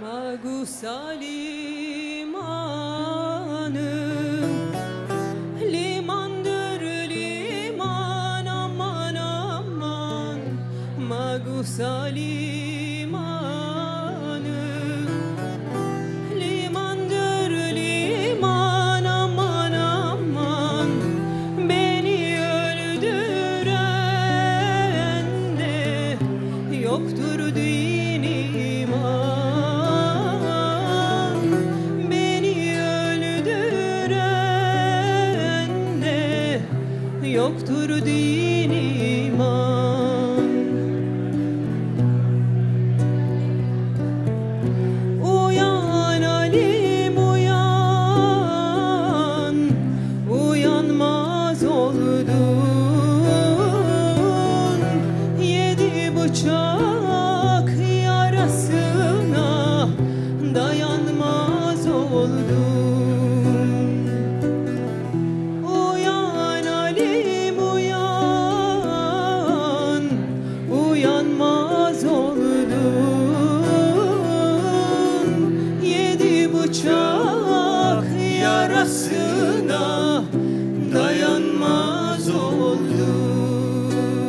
Magusa limanım, limandır liman, aman aman. Magusa limanım, limandır liman, aman aman. Beni öldüren de yoktur din iman. Yoktur din iman. Uyan alim uyan, uyanmaz oldun. Yedi bıçak yarasına dayanmaz oldun. Bıçak yarasına dayanmaz oldum.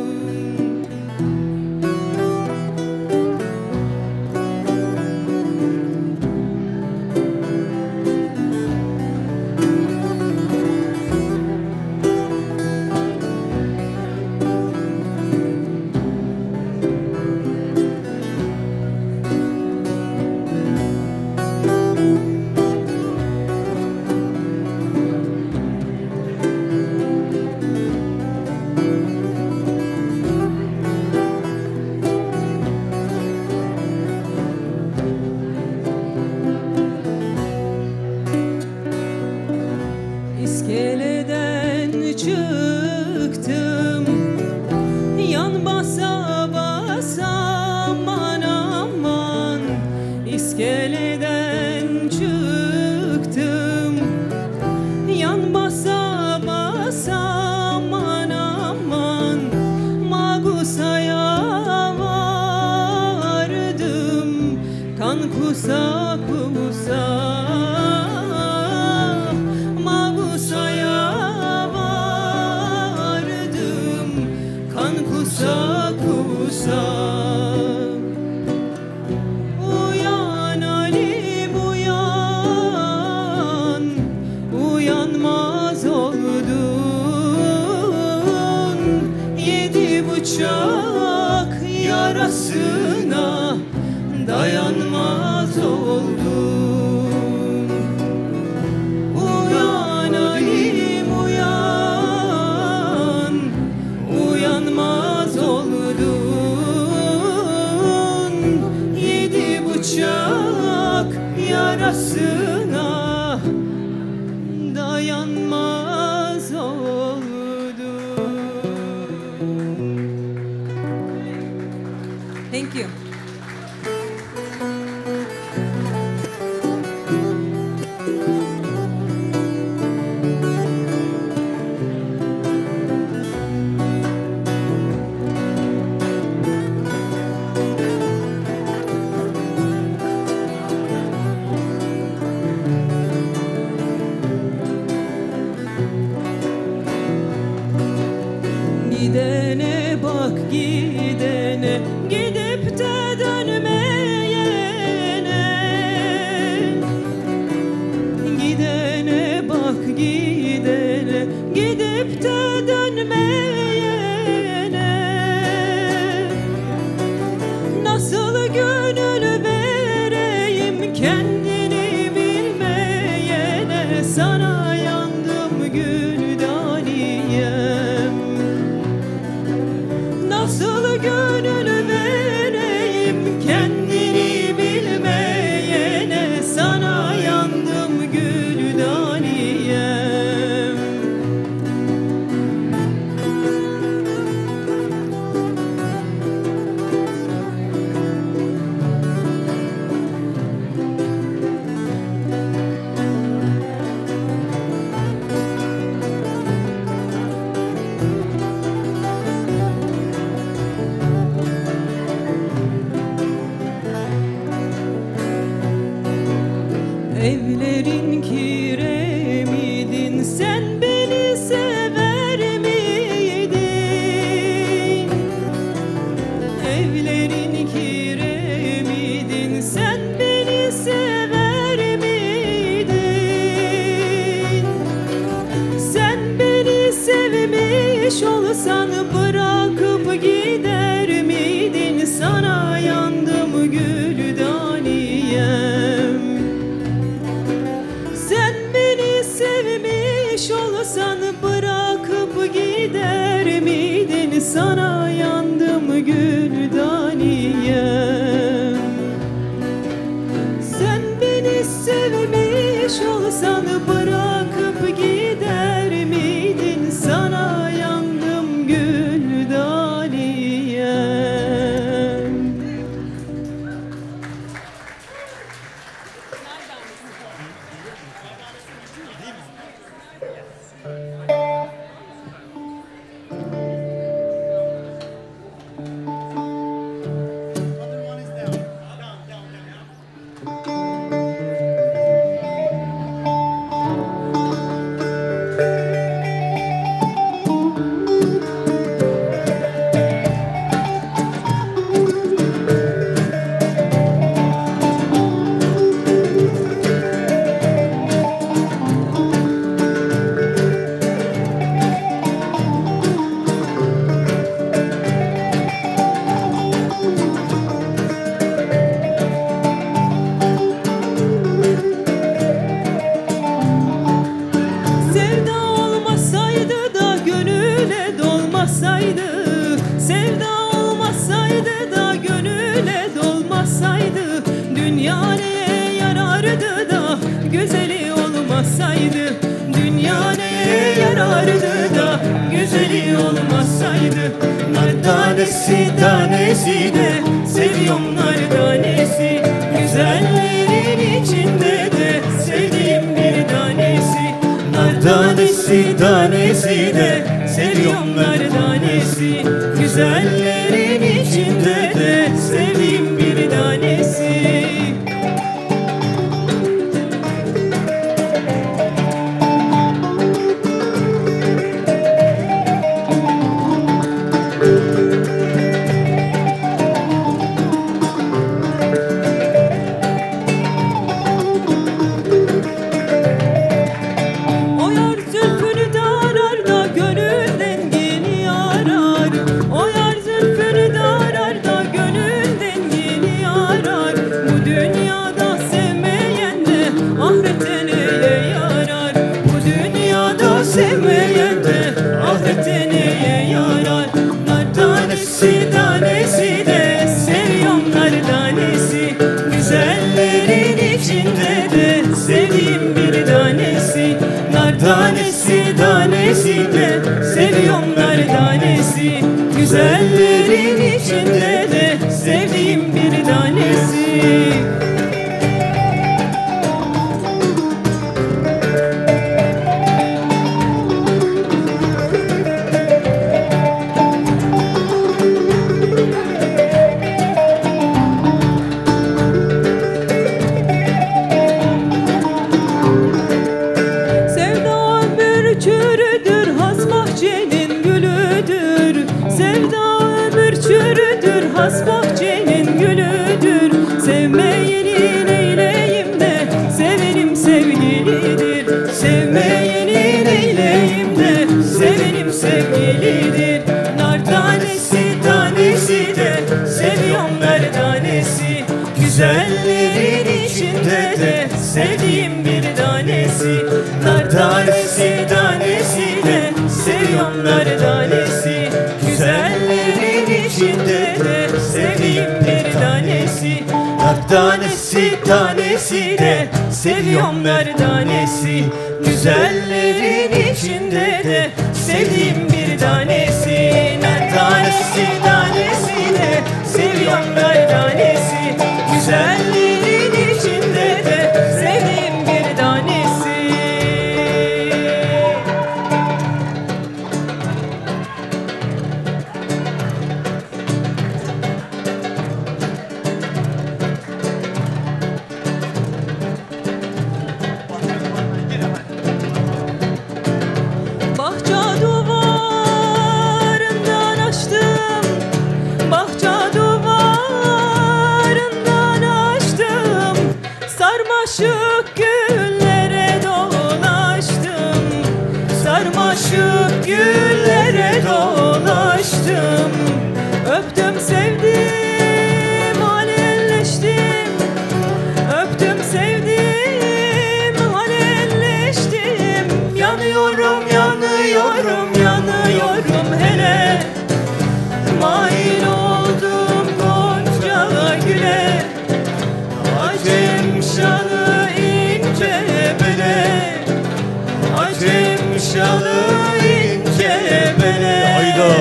İskeleden çıktım, yan basa basa, aman aman. İskeleden çıktım, yan basa basa, aman aman. Magusa'ya vardım, kan kusa kusa. Kusa kusa. Uyan alim uyan, uyanmaz oldun. Yedi bıçak yarasına dayanmaz oldun. Uyan alim uyan, uyanmaz oldun. Yedi bıçak yarasına dayanmaz oldun. Thank you. Evlerin kiremidin, sen beni sever miydin? Evlerin kiremidin, sen beni sever miydin? Sen beni sevmiş olsan bırakıp gider miydin? Sana yandım Güldaniyem. Sen beni sevmiş olsan bırakıp gider miydin? Sana yandım Güldaniyem. Sen beni sevmiş olsan bırakıp gider miydin? Sana yandım Güldaniyem. Sevda olmasaydı da gönüle dolmasaydı, dünya neye yarardı da güzeli olmasaydı? Dünya neye yarardı da güzeli olmasaydı? Nar tanesi tanesi de seviyorum, nar tanesi. Güzellerin içinde de sevdiğim bir tanesi. Nar tanesi tanesi de seviyorum, nar tanesi. Güzellerin içinde de sevdiğim bir tanesi. Sevmeyen de ahirette neye yarar? Nar tanesi tanesi de seviyorum, nar tanesi. Güzellerin içinde de sevdiğim bir tanesi. Nar tanesi tanesi de seviyorum, nar tanesi. Güzellerin içinde de sevdiğim bir tanesi. Has bahçenin gülüdür. Sevmeyenin eyleyim de sevenim sevgilidir. Sevmeyenin eyleyim de sevenim sevgilidir. Nar tanesi tanesi de seviyorum, nar tanesi. Güzellerin içinde de sevdiğim bir tanesi. Nar tanesi tanesi de seviyorum, nar tanesi. Güzellerin içinde de sevdiğim bir tanesi. Nar tanesi tanesi de seviyorum, nar tanesi. Güzellerin içinde de sevdiğim bir tanesi. Nar tanesi tanesi de seviyorum, nar tanesi. Güzellerin içinde de sevdiğim bir tanesi. Sarmaşık güllere dolaştım, sarmaşık güllere dolaştım. Öptüm sevdim, alelleştim, öptüm sevdim, alelleştim. Yanıyorum, yanıyorum, yanıyorum hele. Mail oldum gonca güle, acem şalı ince bele, acem şalı ince bele. Hayda.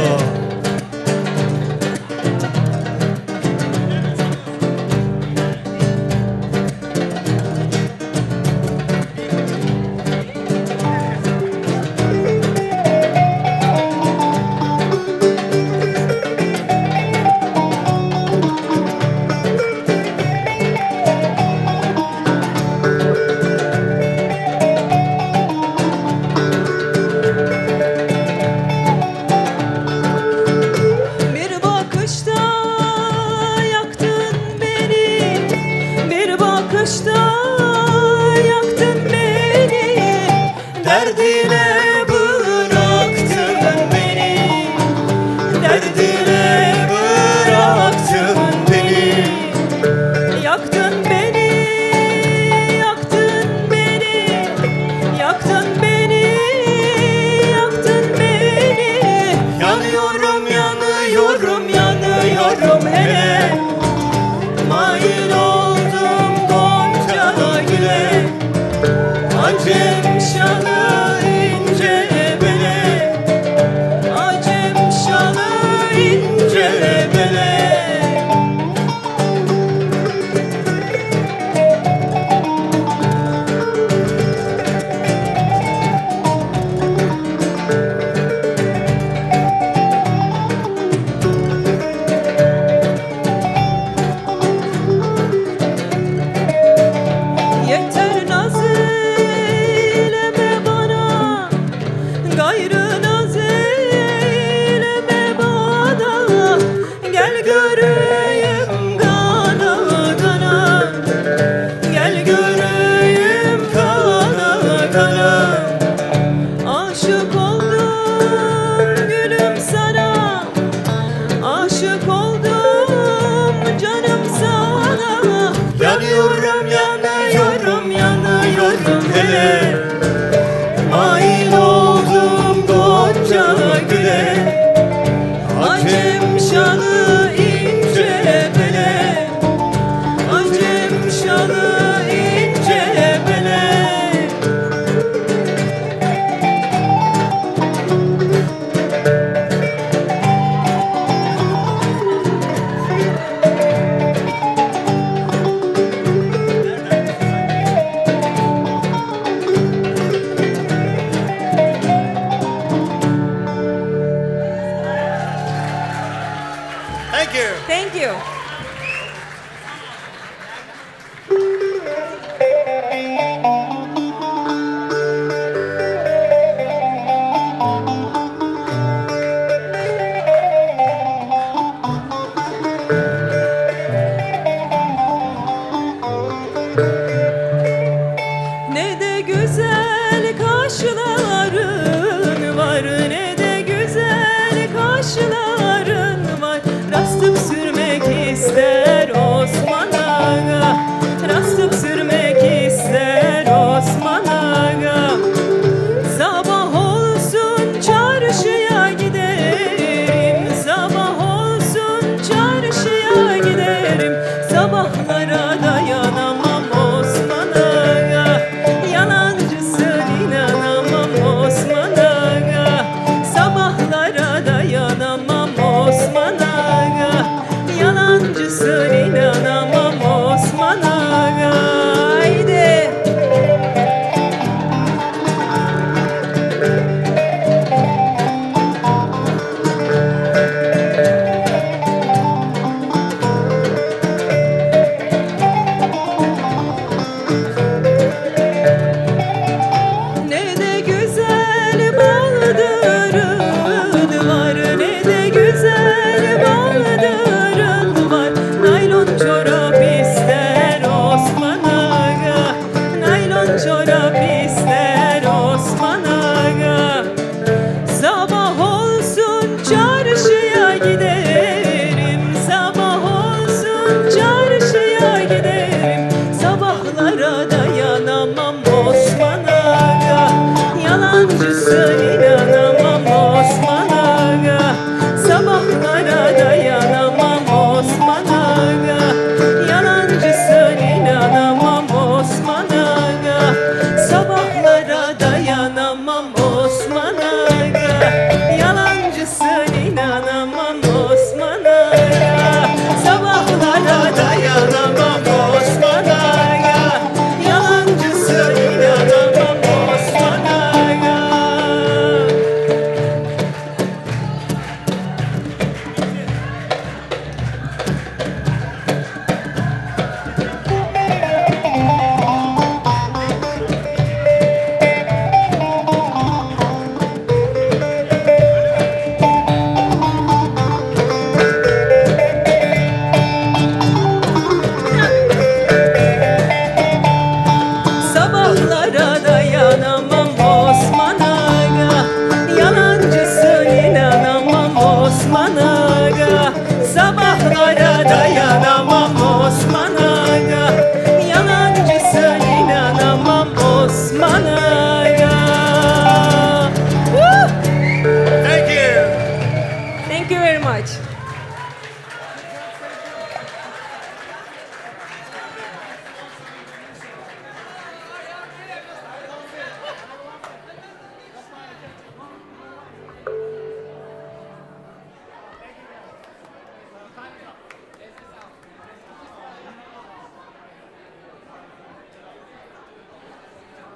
Bir bakışta yaktın beni, bir bakışta yaktın beni. Derdine bıraktın beni, derdine bıraktın beni. Yaktın beni, yaktın beni, yaktın beni, yaktın beni. Yanıyorum, yanıyorum, yanıyorum hele. Mail oldum gonca güle, acem şalı ince bele, acem şalı ince bele. Yeter naz eyleme bana, gayrı naz eyleme bana. Gel göreyim kana kana, gel göreyim kana kana. Aşık oldum gülüm sana, aşık oldum canım sana. Yanıyorum, yanıyorum, yanıyorum hele. Mail oldum gonca güle, acem şalı ince bele, acem şalı ince bele. Thank you. Thank you. Ne de güzel kaşların var, ne de güzel kaşların var. Rastlık sürmek ister Osman Ağa, rastlık sürmek ister Osman Ağa. Sabah olsun çarşıya giderim, sabah olsun çarşıya giderim. Sabahlara dayanamam Osman Ağa, yalancısın inanamam Osman Ağa. Sabahlara dayanamam Osman Ağa, yalancısın inanamam Osman Ağa.